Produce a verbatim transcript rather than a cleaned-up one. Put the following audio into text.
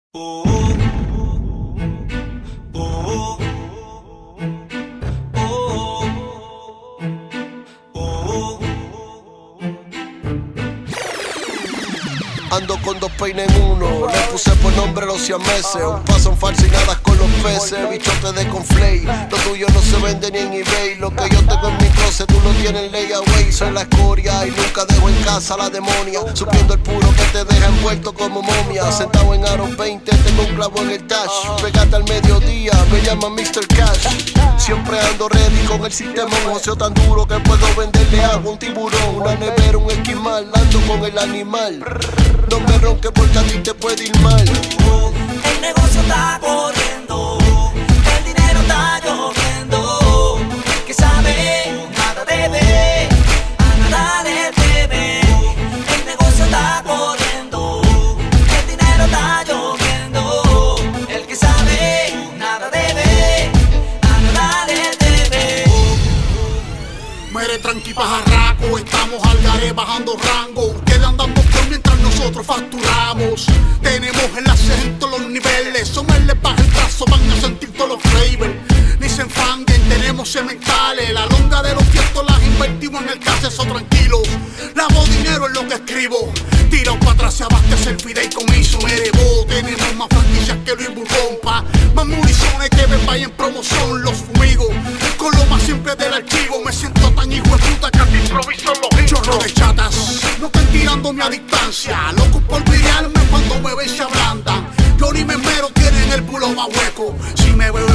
Oh, oh, oh, oh, oh. Ando con dos peines en uno, le puse por nombre los siameses. Un paso en falso y nada con los peces, bichote de conflay. Lo tuyo no se vende ni en eBay. Lo que yo tengo en mi closet tú lo tienes en layaway. Soy la escoria y nunca dejo en casa a la demonia, supliendo el puro que te deja envuelto como momia. Sentado en aro veinte, tengo un clavo en el dash. Pegate al mediodía, me llaman mister Cash. Siempre ando ready con el sistema, un joseo tan duro que puedo venderle agua a un tiburón. Una nevera, un esquimal, ando con el animal. No me ronques porque a ti te puede ir mal. El negocio está corriendo, el dinero está lloviendo. El que sabe, nada debe, a nada le teme. El negocio está corriendo, el dinero está lloviendo. El que sabe, nada debe, a nada le teme. Mere tranqui pajarraco, estamos al garé bajando rango. Ustedes andan por mientras nosotros facturamos. Tenemos el acento, los niveles. Somerles baja el brazo, van a sentir todos los flavors. Ni se enfanguen, tenemos sementales. La longa de los fiestos las invertimos en el caseso tranquilo. Lavo dinero en lo que escribo. Tira para atrás, se abastece el fideicomiso. Merebo, tenemos más franquicias que Luis Burgón, pa. Más municiones que ven vaya en promoción. Los fumigos, con lo más simple del archivo. Me siento tan hijo de puta que al improviso los chorro de chatas no están tirándome a distancia. Locos por brillarme cuando me ven se ablandan. Yo ni me mero, tienen el culo más hueco. Si me veo